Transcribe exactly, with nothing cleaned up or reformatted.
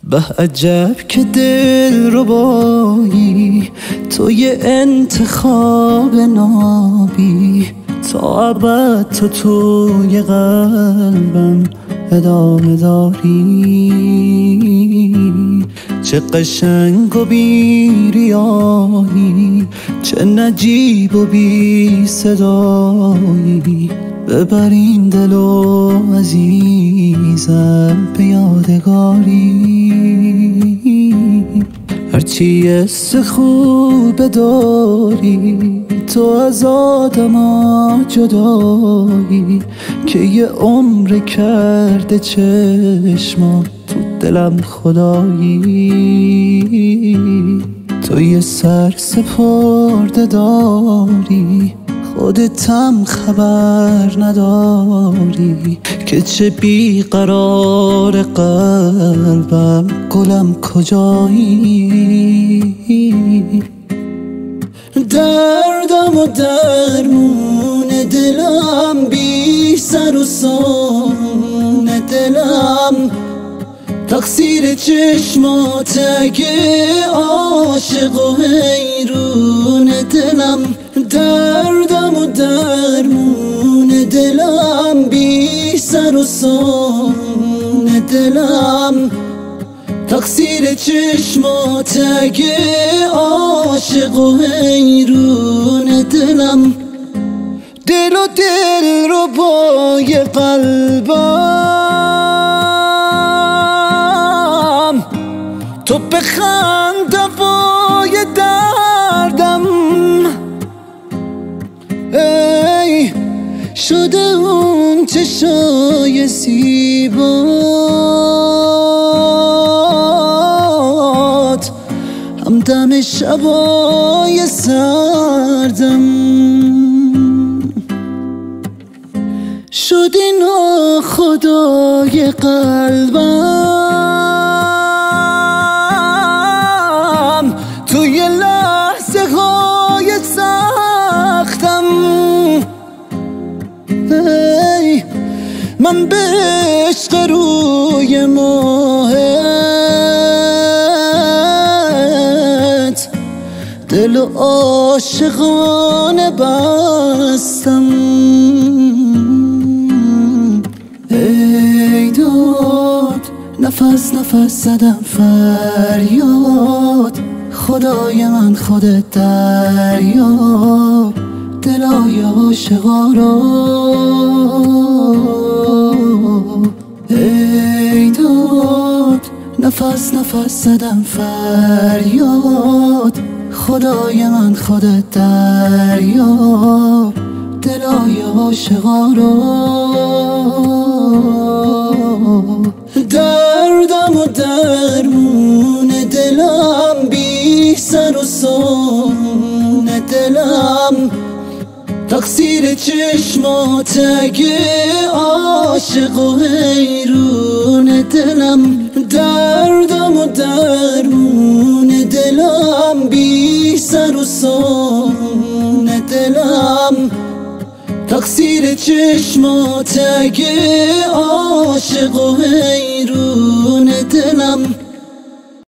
به عجب که دل ربایی توی انتخاب نابی، تا ابد تو توی قلبم ادامه داری. چه قشنگ و بی ریایی، چه نجیب و بی صدایی، ببر این دل و عزیزم به یادگاری. هرچی حس خوب داری تو از آدما جدایی، که یه عمر کرده چشما تو دلم خدایی. تو یه سر سپرده داری خودتم خبر نداری، که چه بیقرار قلبم گلم کجایی. دردم و درمون دلم، بی سر و سان دلم، تقصیر چشمات اگه عاشق و حیرون دلم. دردم و درمون دلم، بی سر و سان دلم، تقصیر چشمات اگه عاشق و حیرون دلم. دل و دل رو بای قلبم، تو بخند دوای دردم. ای شده اون چشای زیبات، همدم شبای سردم. شدی ناخدای قلبم، توی لحظه های سختم. ای من به عشق روی ماهت دل و عاشقانه بستم. ای داد نفس نفس زدم فریاد، خدای من خودت دریاب دلای عاشقا رو. ای داد نفس نفس زدم فریاد، خدای من خودت دریاب دلای عاشقا رو. دردم و درمون دلم، بی سر و سان دلم، تقصیر چشمات اگه عاشق و حیرون دلم. دردم و درمون دلم، بی سر و سان دلم، تقصیر چشمات اگه عاشق و حیرون دلم.